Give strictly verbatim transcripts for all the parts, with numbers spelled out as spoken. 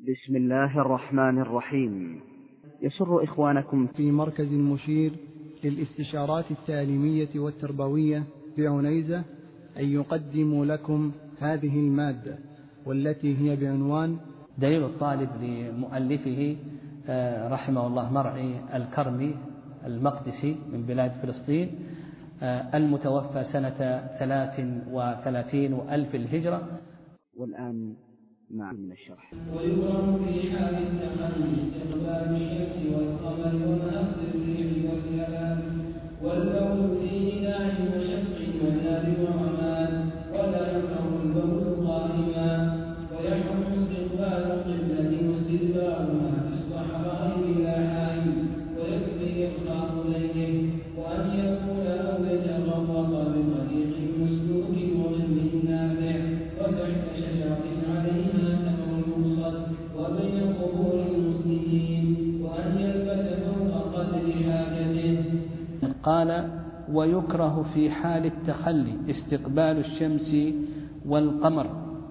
بسم الله الرحمن الرحيم. يسر إخوانكم في مركز مشير للاستشارات التعليمية والتربوية بعنيزة أن يقدموا لكم هذه المادة، والتي هي بعنوان دليل الطالب لمؤلفه رحمه الله مرعي الكرمي المقدسي من بلاد فلسطين، المتوفى سنة ثلاث وثلاثين وألف الهجرة. والآن مع من الشرح. ويكرم في حال التحلي استقبال الشمس والقمر ومناخ الريح والكلام والبول في إناء وشق ونار وعمان، ولا يكره البول قائما، ويحرم استقبال قبلة واستدبارها في الصحراء بلا حائل، ويكفي إقرار ليله، وأن يكون أو يتغوط بطريق مسلوك وظل نافع وتحت شجرة عليها تمر المقصد وبين قبور المسلمين، وأن يلبس فوق قدر حاجته. قال: ويكره في حال التخلي استقبال الشمس والقمر.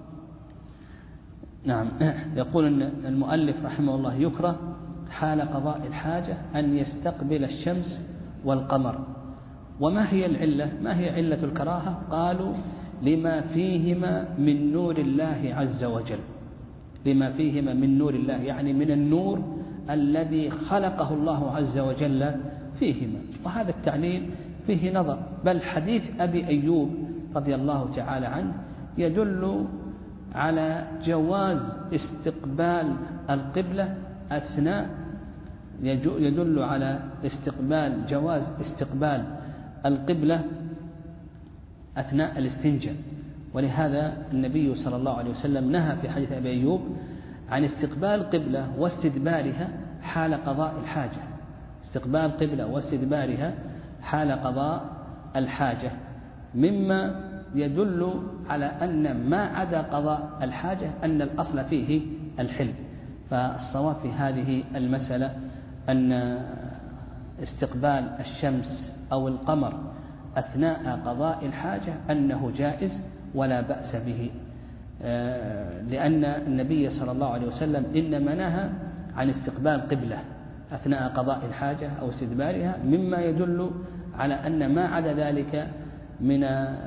نعم، يقول المؤلف رحمه الله: يكره حال قضاء الحاجة أن يستقبل الشمس والقمر. وما هي العلة؟ ما هي علة الكراهة؟ قالوا: لما فيهما من نور الله عز وجل، لما فيهما من نور الله، يعني من النور الذي خلقه الله عز وجل فيهما. وهذا التعليل فيه نظر، بل حديث أبي أيوب رضي الله تعالى عنه يدل على جواز استقبال القبلة أثناء يدل على استقبال جواز استقبال القبلة أثناء الاستنجاء. ولهذا النبي صلى الله عليه وسلم نهى في حديث أبي أيوب عن استقبال القبلة واستدبارها حال قضاء الحاجة، استقبال القبلة واستدبارها حال قضاء الحاجة، مما يدل على أن ما عدا قضاء الحاجة أن الأصل فيه الحل. فالصواب في هذه المسألة أن استقبال الشمس أو القمر أثناء قضاء الحاجة أنه جائز ولا بأس به، لأن النبي صلى الله عليه وسلم إنما نهى عن استقبال قبلة أثناء قضاء الحاجة أو استدبارها، مما يدل على أن ما عدا ذلك من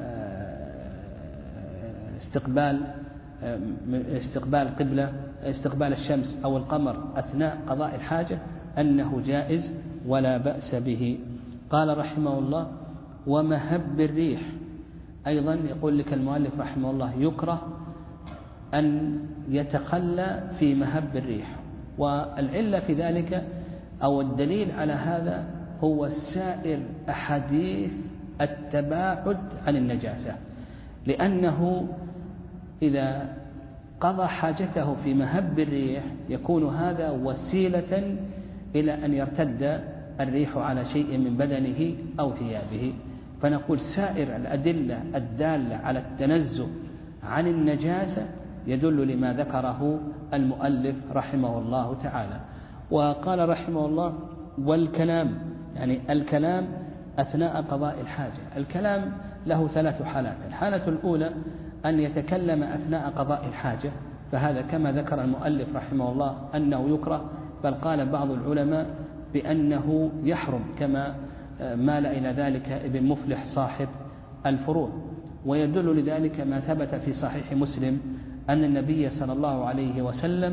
استقبال استقبال قبلة استقبال الشمس أو القمر أثناء قضاء الحاجة أنه جائز ولا بأس به. قال رحمه الله: ومهب الريح. أيضا يقول لك المؤلف رحمه الله: يكره أن يتخلى في مهب الريح. والعلة في ذلك أو الدليل على هذا هو سائر أحاديث التباعد عن النجاسة، لأنه إذا قضى حاجته في مهب الريح يكون هذا وسيلة إلى أن يرتد الريح على شيء من بدنه أو ثيابه. فنقول سائر الأدلة الدالة على التنزه عن النجاسة يدل لما ذكره المؤلف رحمه الله تعالى. وقال رحمه الله: والكلام، يعني الكلام أثناء قضاء الحاجة. الكلام له ثلاث حالات. الحالة الأولى أن يتكلم أثناء قضاء الحاجة، فهذا كما ذكر المؤلف رحمه الله أنه يكره، بل قال بعض العلماء بأنه يحرم، كما مال إلى ذلك ابن مفلح صاحب الفروض. ويدل لذلك ما ثبت في صحيح مسلم أن النبي صلى الله عليه وسلم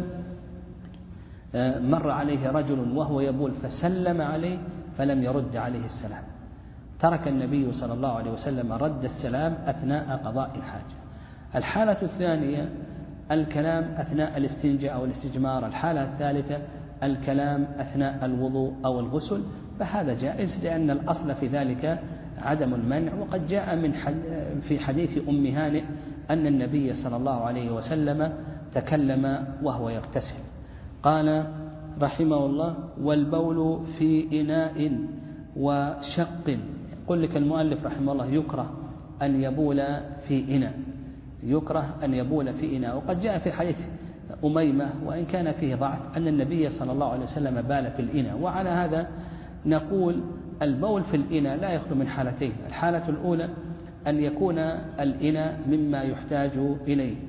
مر عليه رجل وهو يبول فسلم عليه فلم يرد عليه السلام، ترك النبي صلى الله عليه وسلم رد السلام أثناء قضاء الحاجة. الحالة الثانية الكلام أثناء الاستنجاء أو الاستجمار. الحالة الثالثة الكلام أثناء الوضوء أو الغسل، فهذا جائز لأن الأصل في ذلك عدم المنع. وقد جاء من في حديث أم هانئ أن النبي صلى الله عليه وسلم تكلم وهو يغتسل. قال رحمه الله: والبول في إناء وشق. يقول لك المؤلف رحمه الله: يكره أن يبول في إناء، يكره أن يبول في إناء. وقد جاء في حديث أميمة وإن كان فيه ضعف أن النبي صلى الله عليه وسلم بال في الإناء. وعلى هذا نقول البول في الإناء لا يخلو من حالتين. الحالة الأولى أن يكون الإناء مما يحتاج إليه،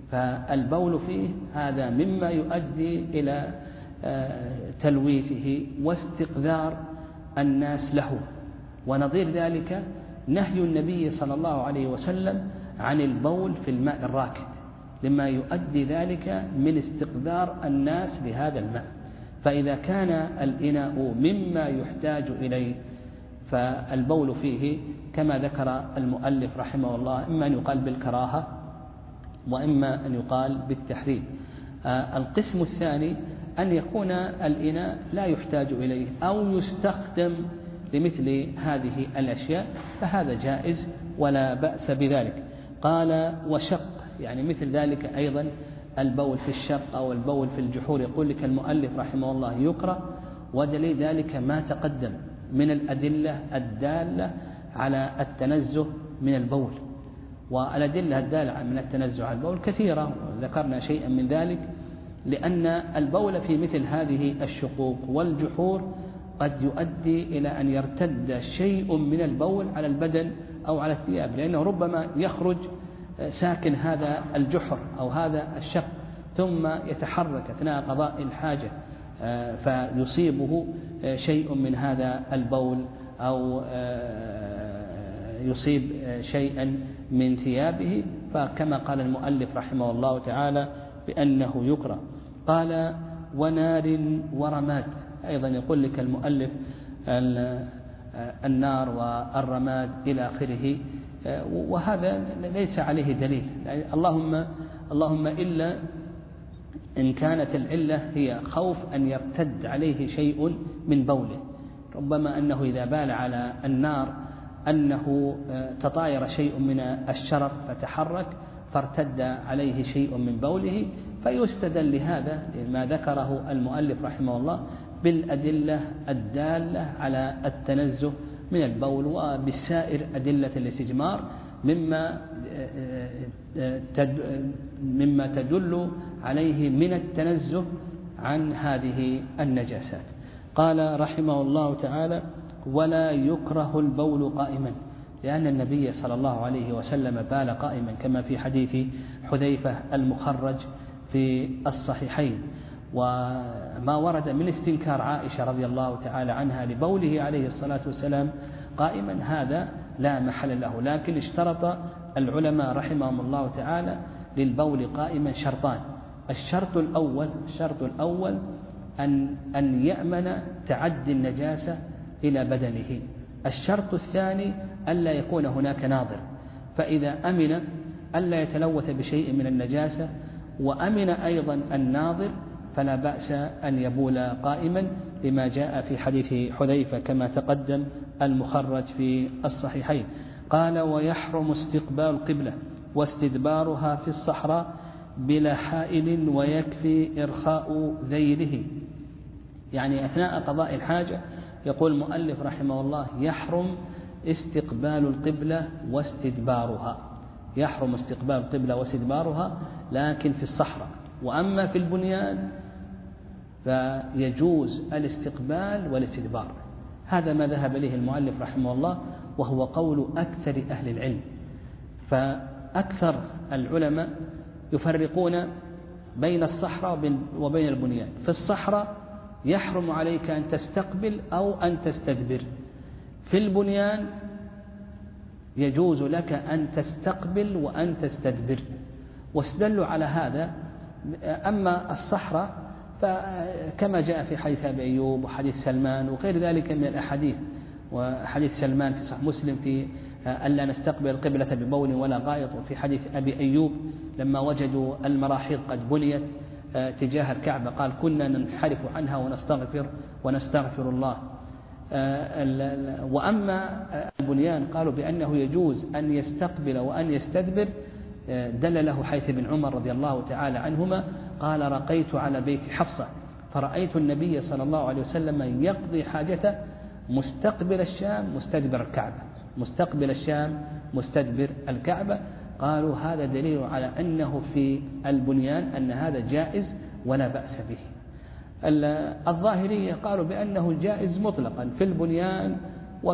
فالبول فيه هذا مما يؤدي إلى تلويثه واستقذار الناس له. ونظير ذلك نهي النبي صلى الله عليه وسلم عن البول في الماء الراكد، لما يؤدي ذلك من استقذار الناس لهذا الماء. فإذا كان الإناء مما يحتاج إليه فالبول فيه كما ذكر المؤلف رحمه الله إما أن يقال بالكراهة وإما أن يقال بالتحريم. القسم الثاني أن يكون الإناء لا يحتاج إليه أو يستخدم لمثل هذه الأشياء فهذا جائز ولا بأس بذلك. قال وشق، يعني مثل ذلك أيضا البول في الشق أو البول في الجحور، يقول لك المؤلف رحمه الله يكره، ودليل ذلك ما تقدم من الأدلة الدالة على التنزه من البول. والأدلة الدالة من التنزه عن البول كثيرة، وذكرنا شيئا من ذلك، لأن البول في مثل هذه الشقوق والجحور قد يؤدي إلى أن يرتد شيء من البول على البدن أو على الثياب، لأنه ربما يخرج ساكن هذا الجحر أو هذا الشق ثم يتحرك أثناء قضاء الحاجة فيصيبه شيء من هذا البول أو يصيب شيئا من ثيابه، فكما قال المؤلف رحمه الله تعالى بأنه يكره. قال ونار ورماد، أيضا يقول لك المؤلف النار والرماد إلى آخره، وهذا ليس عليه دليل، اللهم اللهم إلا إن كانت العلة هي خوف أن يرتد عليه شيء من بوله، ربما أنه إذا بال على النار أنه تطاير شيء من الشرر فتحرك فارتد عليه شيء من بوله، فيستدل لهذا ما ذكره المؤلف رحمه الله بالأدلة الدالة على التنزه من البول وبالسائر أدلة الاستجمار مما مما تدل عليه من التنزه عن هذه النجاسات. قال رحمه الله تعالى ولا يكره البول قائما، لأن النبي صلى الله عليه وسلم بال قائما كما في حديث حذيفة المخرج في الصحيحين. وما ورد من استنكار عائشة رضي الله تعالى عنها لبوله عليه الصلاة والسلام قائما هذا لا محل له، لكن اشترط العلماء رحمهم الله تعالى للبول قائما شرطان. الشرط الأول الشرط الأول أن أن يأمن تعدي النجاسة إلى بدنه. الشرط الثاني ألا يكون هناك ناظر، فإذا أمن ألا يتلوث بشيء من النجاسة وأمن أيضا الناظر فلا بأس أن يبول قائما، لما جاء في حديث حذيفة كما تقدم المخرج في الصحيحين. قال ويحرم استقبال القبلة واستدبارها في الصحراء بلا حائل ويكفي إرخاء ذيله، يعني أثناء قضاء الحاجة يقول المؤلف رحمه الله يحرم استقبال القبلة واستدبارها، يحرم استقبال القبلة واستدبارها لكن في الصحراء. وأما في البنيان فيجوز الاستقبال والاستدبار، هذا ما ذهب إليه المؤلف رحمه الله وهو قول أكثر أهل العلم. فأكثر العلماء يفرقون بين الصحراء وبين البنيان. في الصحراء يحرم عليك أن تستقبل أو أن تستدبر، في البنيان يجوز لك أن تستقبل وأن تستدبر، واستدلوا على هذا. أما الصحراء فكما جاء في حديث أبي أيوب وحديث سلمان وغير ذلك من الأحاديث، وحديث سلمان في صحيح مسلم في ألا نستقبل القبلة ببول ولا غائط، وفي حديث أبي أيوب لما وجدوا المراحيض قد بنيت تجاه الكعبة قال كنا ننحرف عنها ونستغفر ونستغفر الله. وأما البنيان قالوا بأنه يجوز أن يستقبل وأن يستدبر، دل له حيث بن عمر رضي الله تعالى عنهما قال رقيت على بيت حفصة فرأيت النبي صلى الله عليه وسلم يقضي حاجته مستقبل الشام مستدبر الكعبة، مستقبل الشام مستدبر الكعبة. قالوا هذا دليل على أنه في البنيان أن هذا جائز ولا بأس به. الظاهرية قالوا بأنه جائز مطلقا في البنيان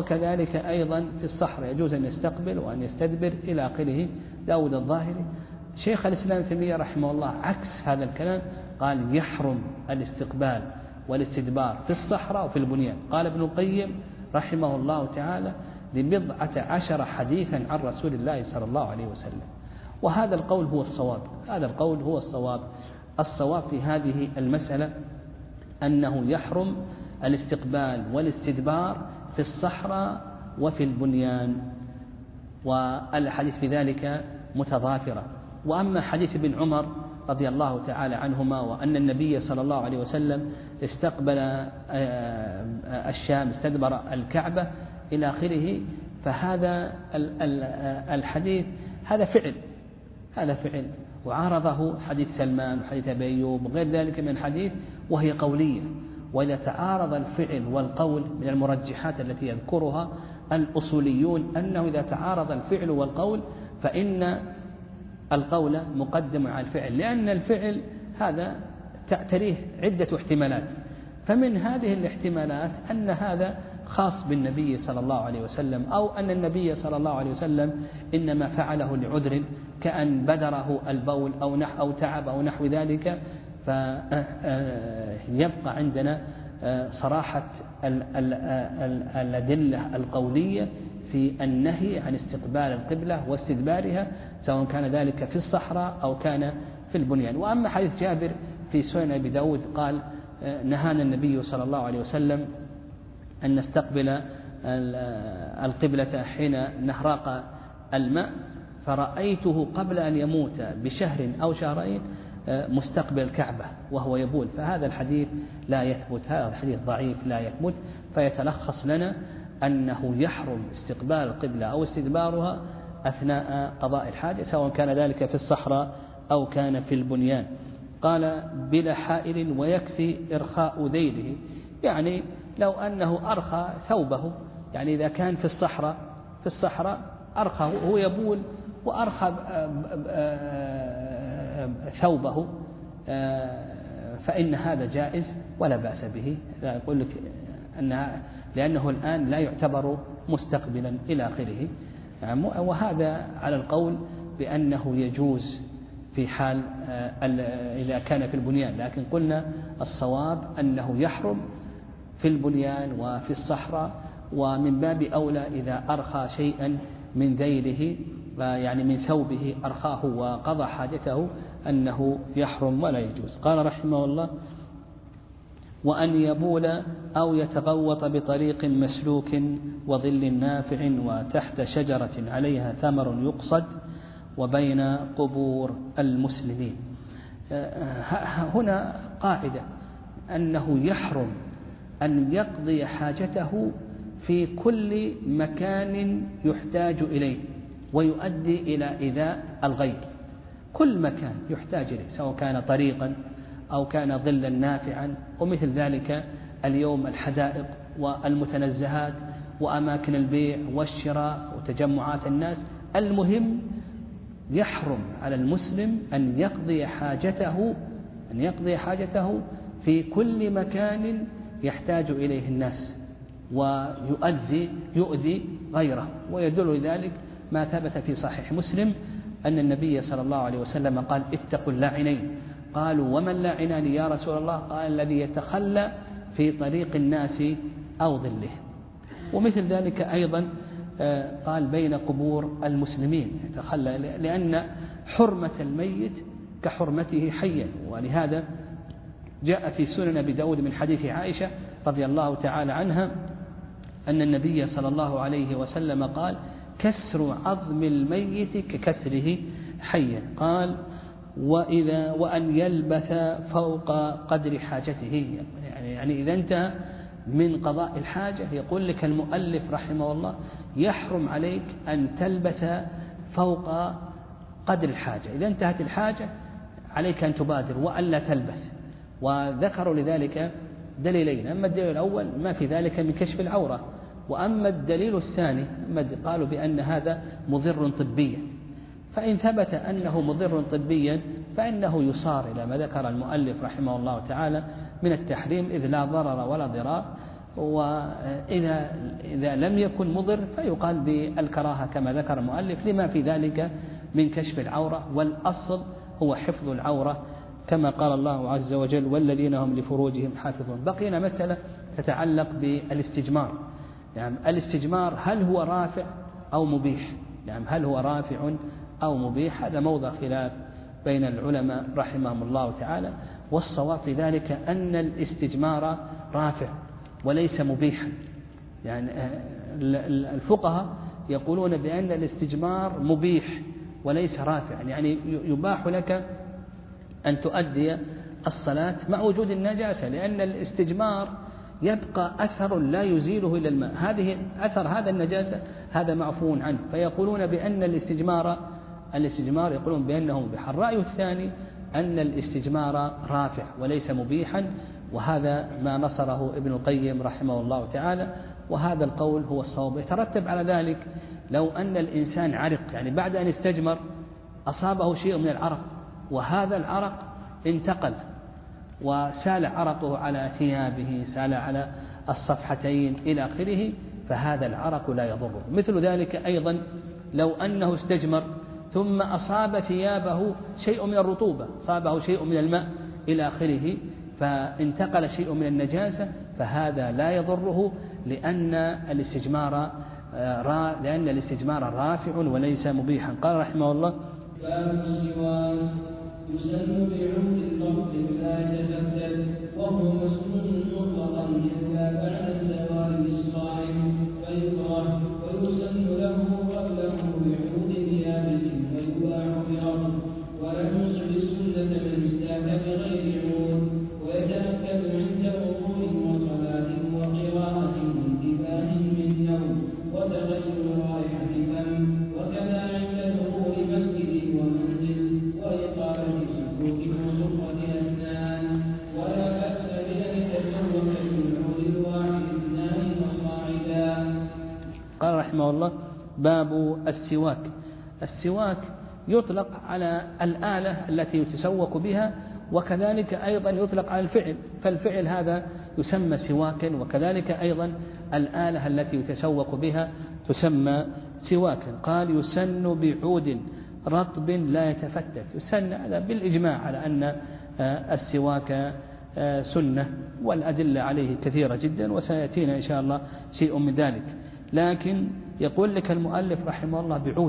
وكذلك أيضا في الصحراء، يجوز أن يستقبل وأن يستدبر إلى آخره. داود الظاهري شيخ الإسلام ابن تيمية رحمه الله عكس هذا الكلام، قال يحرم الاستقبال والاستدبار في الصحراء وفي البنيان. قال ابن القيم رحمه الله تعالى لبضعة عشر حديثا عن رسول الله صلى الله عليه وسلم، وهذا القول هو الصواب. هذا القول هو الصواب. الصواب في هذه المسألة أنه يحرم الاستقبال والاستدبار في الصحراء وفي البنيان، والحديث في ذلك متضافرة. وأما حديث ابن عمر رضي الله تعالى عنهما وأن النبي صلى الله عليه وسلم استقبل الشام استدبر الكعبة إلى آخره، فهذا الحديث هذا فعل هذا فعل وعارضه حديث سلمان وحديث أبي أيوب وغير ذلك من حديث وهي قولية. وإذا تعارض الفعل والقول من المرجحات التي يذكرها الأصوليون أنه إذا تعارض الفعل والقول فإن القول مقدم على الفعل، لأن الفعل هذا تعتريه عدة احتمالات، فمن هذه الاحتمالات أن هذا خاص بالنبي صلى الله عليه وسلم، أو أن النبي صلى الله عليه وسلم إنما فعله لعذر كأن بدره البول أو نحو أو تعب أو نحو ذلك. فيبقى عندنا صراحة الأدلة القولية في النهي عن استقبال القبلة واستدبارها، سواء كان ذلك في الصحراء أو كان في البنيان. وأما حديث جابر في سنن أبي داود قال نهانا النبي صلى الله عليه وسلم أن نستقبل القبلة حين نهراق الماء، فرأيته قبل أن يموت بشهر أو شهرين مستقبل الكعبة وهو يبول، فهذا الحديث لا يثبت، هذا الحديث ضعيف لا يثبت. فيتلخص لنا أنه يحرم استقبال القبلة أو استدبارها أثناء قضاء الحاجة، سواء كان ذلك في الصحراء أو كان في البنيان. قال بلا حائل ويكفي إرخاء ذيله، يعني لو أنه أرخى ثوبه، يعني إذا كان في الصحراء في الصحراء أرخى هو يبول وأرخى ثوبه فإن هذا جائز ولا بأس به. أقول لك أنها لأنه الآن لا يعتبر مستقبلا إلى آخره، وهذا على القول بأنه يجوز في حال إذا كان في البنيان، لكن قلنا الصواب أنه يحرم في البنيان وفي الصحراء، ومن باب أولى إذا أرخى شيئا من ذيله يعني من ثوبه أرخاه وقضى حاجته أنه يحرم ولا يجوز. قال رحمه الله وأن يبول أو يتغوط بطريق مسلوك وظل نافع وتحت شجرة عليها ثمر يقصد وبين قبور المسلمين. هنا قاعدة أنه يحرم أن يقضي حاجته في كل مكان يحتاج إليه ويؤدي إلى إيذاء الغير، كل مكان يحتاج إليه سواء كان طريقا أو كان ظلا نافعا، ومثل ذلك اليوم الحدائق والمتنزهات وأماكن البيع والشراء وتجمعات الناس. المهم يحرم على المسلم أن يقضي حاجته أن يقضي حاجته في كل مكان يحتاج إليه الناس ويؤذي يؤذي غيره. ويدل ذلك ما ثبت في صحيح مسلم أن النبي صلى الله عليه وسلم قال اتقوا اللاعنين. قالوا وما اللاعنان يا رسول الله؟ قال الذي يتخلى في طريق الناس أو ظله. ومثل ذلك أيضا قال بين قبور المسلمين يتخلى، لأن حرمة الميت كحرمته حيا. ولهذا جاء في سنن أبي داود من حديث عائشة رضي الله تعالى عنها أن النبي صلى الله عليه وسلم قال كسر عظم الميت ككسره حيا. قال وإذا وأن يلبث فوق قدر حاجته، يعني, يعني إذا انتهى من قضاء الحاجة يقول لك المؤلف رحمه الله يحرم عليك أن تلبث فوق قدر الحاجة. إذا انتهت الحاجة عليك أن تبادر وألا تلبث. وذكروا لذلك دليلين، أما الدليل الأول ما في ذلك من كشف العورة، وأما الدليل الثاني قالوا بأن هذا مضر طبيا. فإن ثبت أنه مضر طبيا فإنه يصار إلى ما ذكر المؤلف رحمه الله تعالى من التحريم، إذ لا ضرر ولا ضرار. وإذا إذا لم يكن مضر فيقال بالكراهة كما ذكر المؤلف لما في ذلك من كشف العورة، والأصل هو حفظ العورة كما قال الله عز وجل والذين هم لفروجهم حافظون. بقينا مسألة تتعلق بالاستجمار. يعني الاستجمار هل هو رافع أو مبيح؟ يعني هل هو رافع أو مبيح؟ هذا موضع خلاف بين العلماء رحمهم الله تعالى، والصواب في ذلك أن الاستجمار رافع وليس مبيحا. يعني الفقهاء يقولون بأن الاستجمار مبيح وليس رافع، يعني يباح لك أن تؤدي الصلاة مع وجود النجاسة، لأن الاستجمار يبقى أثر لا يزيله إلا الماء، هذه أثر هذا النجاسة هذا معفو عنه، فيقولون بأن الاستجمار الاستجمار يقولون بأنه مبيح. الرأي الثاني أن الاستجمار رافع وليس مبيحا، وهذا ما نصره ابن القيم رحمه الله تعالى، وهذا القول هو الصواب. يترتب على ذلك لو أن الإنسان عرق، يعني بعد أن استجمر أصابه شيء من العرق، وهذا العرق انتقل وسال عرقه على ثيابه، سال على الصفحتين إلى آخره، فهذا العرق لا يضره. مثل ذلك أيضا لو أنه استجمر ثم أصاب ثيابه شيء من الرطوبة، أصابه شيء من الماء إلى آخره، فانتقل شيء من النجاسة، فهذا لا يضره، لأن الاستجمار لأن الاستجمار رافع وليس مبيحا. قال رحمه الله: باب السواك يسن بعود الضغط لا يتبدل، وهو مسنون مطلقا إلا بعد الزوال بالصائم، فيكره ويسن له قبله بعود يابس، ويباح برغم، ولا يصل السنة من استاك بغير عود، ويتأكد عند وضوء وصلاة وقراءة وانتباه من نوم وتغير رائحة فم، وكذا عند دخول مسجد ومنزل وإقامة سلوك وصفة أسنان، ولا بأس بأن يتسوق بالعود الواحد اثنان وصاعدا. قال رحمه الله: باب السواك. السواك يطلق على الآلة التي يتسوق بها، وكذلك أيضا يطلق على الفعل، فالفعل هذا يسمى سواكا، وكذلك أيضا الآلة التي يتسوق بها تسمى سواكا. قال: يسن بعود رطب لا يتفتت. يسن هذا بالإجماع على أن السواك سنة، والأدلة عليه كثيرة جدا، وسيأتينا إن شاء الله شيء من ذلك. لكن يقول لك المؤلف رحمه الله بعود.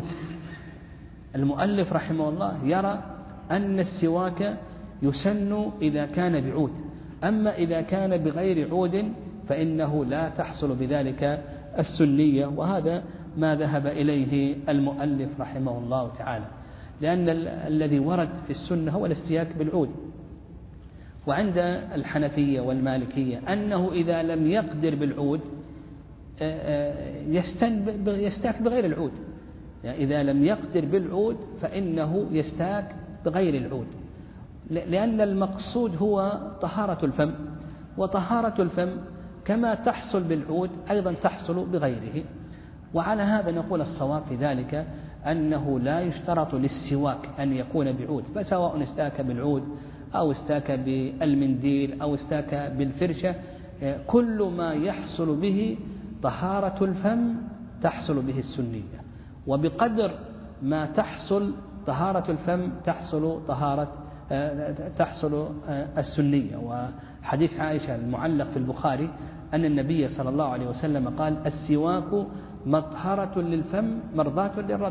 المؤلف رحمه الله يرى أن السواك يسن إذا كان بعود، أما إذا كان بغير عود فإنه لا تحصل بذلك السنية، وهذا ما ذهب إليه المؤلف رحمه الله تعالى، لأن الذي ورد في السنة هو الاستياك بالعود. وعند الحنفية والمالكية أنه إذا لم يقدر بالعود يستاك بغير العود، يعني إذا لم يقدر بالعود فإنه يستاك بغير العود، لأن المقصود هو طهارة الفم، وطهارة الفم كما تحصل بالعود أيضا تحصل بغيره. وعلى هذا نقول الصواب في ذلك أنه لا يشترط للسواك أن يكون بعود، فسواء استاك بالعود أو استاك بالمنديل أو استاك بالفرشة، كل ما يحصل به طهارة الفم تحصل به السنية، وبقدر ما تحصل طهارة الفم تحصل طهارة تحصل السنية. وحديث عائشة المعلق في البخاري أن النبي صلى الله عليه وسلم قال: السواك مطهرة للفم مرضاة للرب.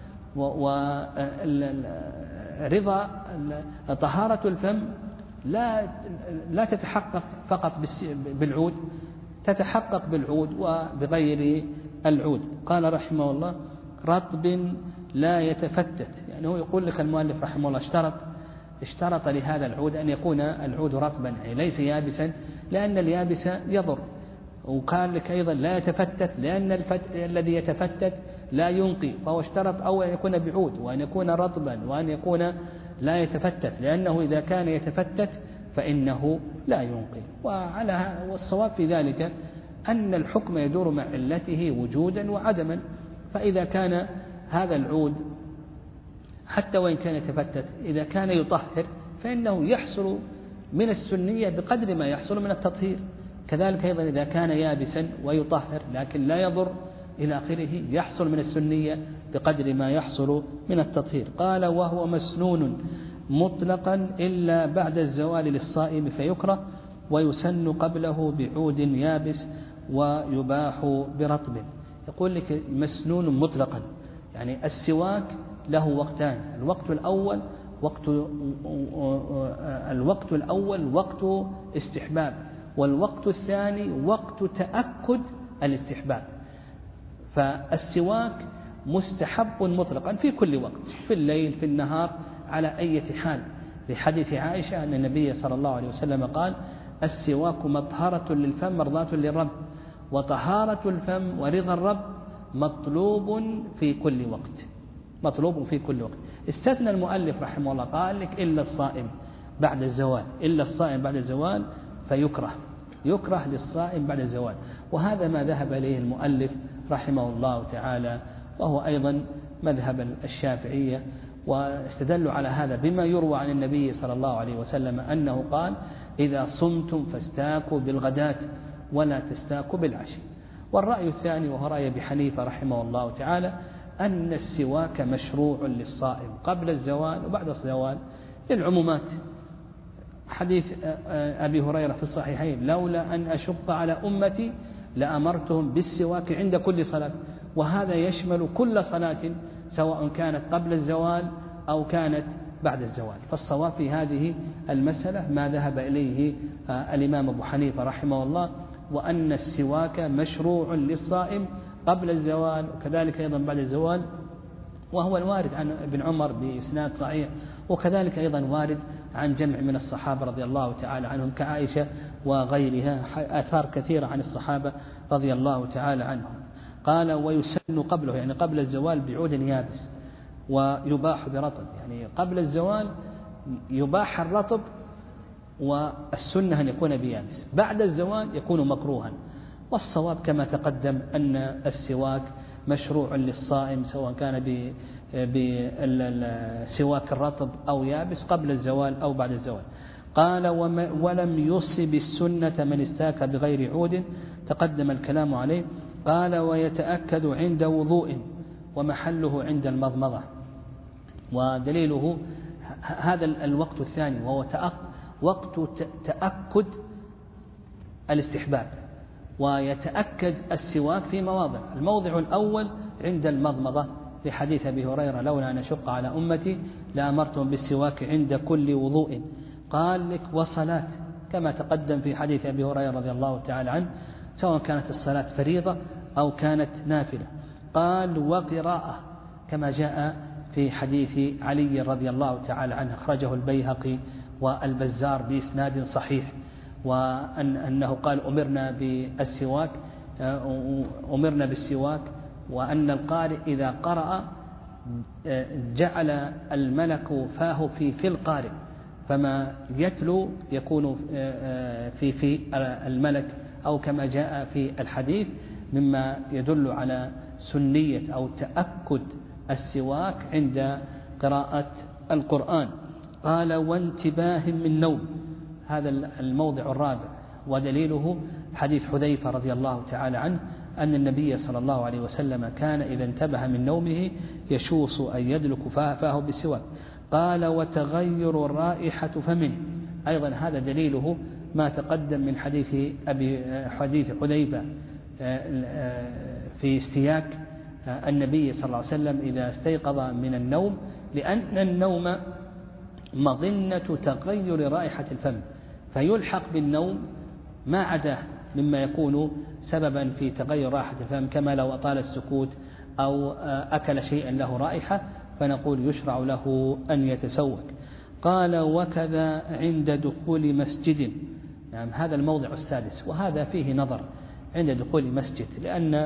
ورضا طهارة الفم لا لا تتحقق فقط بالعود، تتحقق بالعود وبغير العود. قال رحمه الله: رطب لا يتفتت. يعني هو يقول لك المؤلف رحمه الله اشترط اشترط لهذا العود أن يكون العود رطبا، يعني ليس يابسا، لأن اليابس يضر. وقال لك أيضا لا يتفتت، لأن الفت... الذي يتفتت لا ينقي، فهو اشترط أو أن يكون بعود، وأن يكون رطبا، وأن يكون لا يتفتت، لأنه إذا كان يتفتت فإنه لا ينقي. وعلى والصواب في ذلك أن الحكم يدور مع علته وجودا وعدما، فإذا كان هذا العود حتى وإن كان يتفتت إذا كان يطهر فإنه يحصل من السنية بقدر ما يحصل من التطهير. كذلك أيضا إذا كان يابسا ويطهر لكن لا يضر إلى آخره يحصل من السنية بقدر ما يحصل من التطهير. قال وهو مسنون مطلقا إلا بعد الزوال للصائم فيكره، ويسن قبله بعود يابس ويباح برطب. يقول لك مسنون مطلقا، يعني السواك له وقتان، الوقت الأول وقت الوقت الأول وقت استحباب، والوقت الثاني وقت تأكد الاستحباب. فالسواك مستحب مطلقا في كل وقت، في الليل في النهار على أي حال، لحديث عائشة أن النبي صلى الله عليه وسلم قال السواك مطهرة للفم مرضاة للرب، وطهارة الفم ورضا الرب مطلوب في كل وقت، مطلوب في كل وقت. استثنى المؤلف رحمه الله قال لك إلا الصائم بعد الزوال، إلا الصائم بعد الزوال فيكره، يكره للصائم بعد الزوال. وهذا ما ذهب إليه المؤلف رحمه الله تعالى، وهو أيضا مذهب الشافعية. واستدلوا على هذا بما يروى عن النبي صلى الله عليه وسلم أنه قال إذا صمتم فاستاكوا بالغداة ولا تستاكوا بالعشي. والرأي الثاني وهو رأي أبي حنيفة رحمه الله تعالى أن السواك مشروع للصائم قبل الزوال وبعد الزوال للعمومات. حديث أبي هريرة في الصحيحين لولا أن أشق على أمتي لأمرتهم بالسواك عند كل صلاة، وهذا يشمل كل صلاة سواء كانت قبل الزوال أو كانت بعد الزوال. فالصواب في هذه المسألة ما ذهب إليه الإمام أبو حنيفة رحمه الله، وأن السواك مشروع للصائم قبل الزوال وكذلك أيضا بعد الزوال، وهو الوارد عن ابن عمر بإسناد صحيح، وكذلك أيضا وارد عن جمع من الصحابة رضي الله تعالى عنهم كعائشة وغيرها، آثار كثيرة عن الصحابة رضي الله تعالى عنهم. قال ويسن قبله، يعني قبل الزوال بعود يابس، ويباح برطب، يعني قبل الزوال يباح الرطب والسنة أن يكون بيابس، بعد الزوال يكون مكروها. والصواب كما تقدم أن السواك مشروع للصائم سواء كان بسواك الرطب أو يابس قبل الزوال أو بعد الزوال. قال ولم يصب السنة من استاك بغير عود، تقدم الكلام عليه. قال ويتأكد عند وضوء ومحله عند المضمضة. ودليله هذا الوقت الثاني وهو وقت تأكد الاستحباب، ويتأكد السواك في مواضع. الموضع الأول عند المضمضة لحديث أبي هريرة لولا أن أشق على أمتي لأمرتهم بالسواك عند كل وضوء. قال لك وصلاة كما تقدم في حديث أبي هريرة رضي الله تعالى عنه سواء كانت الصلاة فريضة أو كانت نافلة. قال وقراءة كما جاء في حديث علي رضي الله تعالى عنه أخرجه البيهقي والبزار بإسناد صحيح، وأنه قال أمرنا بالسواك أمرنا بالسواك وأن القارئ إذا قرأ جعل الملك فاه في في القارئ، فما يتلو يكون في في الملك، أو كما جاء في الحديث مما يدل على سنية أو تأكد السواك عند قراءة القرآن. قال وانتباه من نوم، هذا الموضع الرابع، ودليله حديث حذيفة رضي الله تعالى عنه أن النبي صلى الله عليه وسلم كان إذا انتبه من نومه يشوص أن يدلك فاه بالسواك. قال وتغير الرائحة فمن، أيضا هذا دليله ما تقدم من حديث أبي حديث حذيفة في استياك النبي صلى الله عليه وسلم إذا استيقظ من النوم، لأن النوم مظنة تغير رائحة الفم، فيلحق بالنوم ما عداه مما يكون سببا في تغير رائحة الفم، كما لو أطال السكوت أو أكل شيئا له رائحة فنقول يشرع له أن يتسوك. قال وكذا عند دخول مسجد، يعني هذا الموضع السادس، وهذا فيه نظر عند دخول مسجد، لأن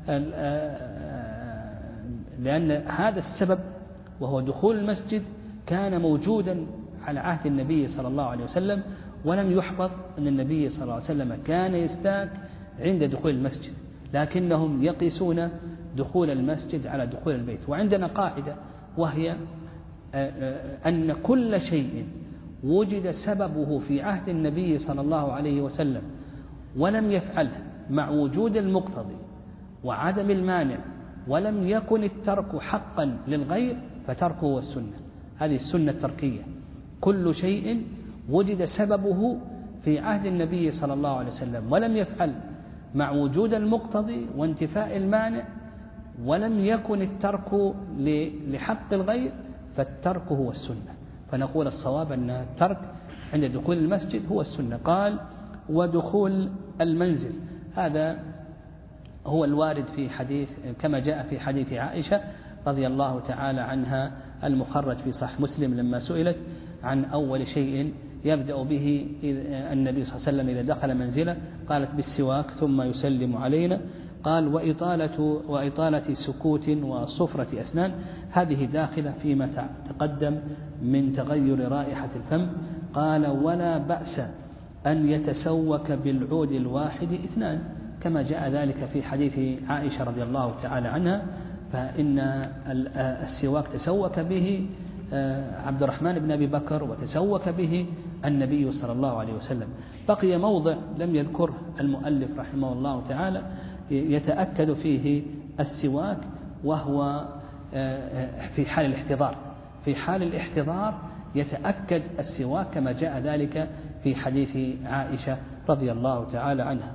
لأن هذا السبب وهو دخول المسجد كان موجودا على عهد النبي صلى الله عليه وسلم، ولم يحفظ أن النبي صلى الله عليه وسلم كان يستاك عند دخول المسجد، لكنهم يقيسون دخول المسجد على دخول البيت. وعندنا قاعدة وهي أن كل شيء وجد سببه في عهد النبي صلى الله عليه وسلم ولم يفعله مع وجود المقتضي وعدم المانع ولم يكن الترك حقا للغير فتركه هو السنة. هذه السنة التركية، كل شيء وجد سببه في عهد النبي صلى الله عليه وسلم ولم يفعل مع وجود المقتضي وانتفاء المانع ولم يكن الترك لحق الغير فالترك هو السنة. فنقول الصواب أن الترك عند دخول المسجد هو السنة. قال ودخول المنزل، هذا هو الوارد في حديث كما جاء في حديث عائشة رضي الله تعالى عنها المخرج في صحيح مسلم لما سئلت عن أول شيء يبدأ به النبي صلى الله عليه وسلم إذا دخل منزله، قالت بالسواك ثم يسلم علينا. قال وإطالة, وإطالة سكوت وصفرة أسنان، هذه داخلة فيما تقدم من تغير رائحة الفم. قال ولا بأس أن يتسوك بالعود الواحد اثنان، كما جاء ذلك في حديث عائشة رضي الله تعالى عنها، فإن السواك تسوك به عبد الرحمن بن أبي بكر وتسوك به النبي صلى الله عليه وسلم. بقي موضع لم يذكره المؤلف رحمه الله تعالى يتأكد فيه السواك، وهو في حال الاحتضار. في حال الاحتضار يتأكد السواك كما جاء ذلك في حديث عائشة رضي الله تعالى عنها.